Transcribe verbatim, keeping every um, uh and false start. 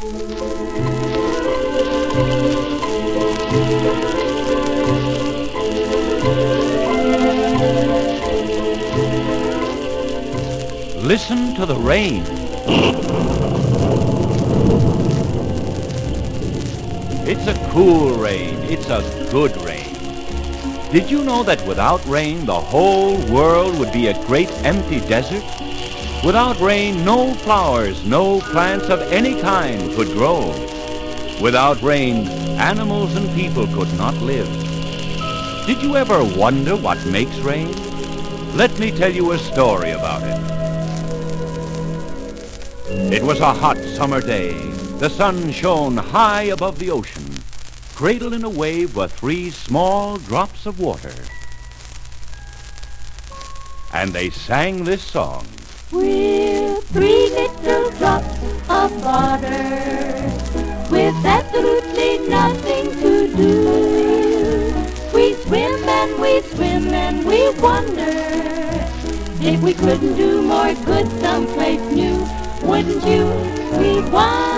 Listen to the rain. It's a cool rain. It's a good rain. Did you know that without rain, the whole world would be a great empty desert? Without rain, no flowers, no plants of any kind could grow. Without rain, animals and people could not live. Did you ever wonder what makes rain? Let me tell you a story about it. It was a hot summer day. The sun shone high above the ocean. Cradled in a wave were three small drops of water. And they sang this song. We're three little drops of water with absolutely nothing to do. We swim and we swim and we wonder if we couldn't do more good someplace new. Wouldn't you? We wonder.